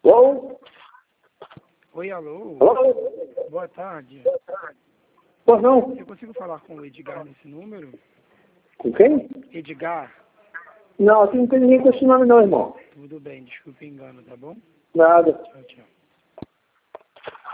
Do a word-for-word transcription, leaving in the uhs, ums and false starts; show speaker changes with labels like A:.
A: Alô?
B: Oi, alô?
A: Alô?
B: Boa tarde.
A: Pois não?
B: Eu consigo falar com o Edgar nesse número?
A: Com quem?
B: Edgar?
A: Não, aqui não tem ninguém com esse nome não, irmão.
B: Tudo bem, desculpe o engano, tá bom?
A: Nada.
B: Tchau, tchau.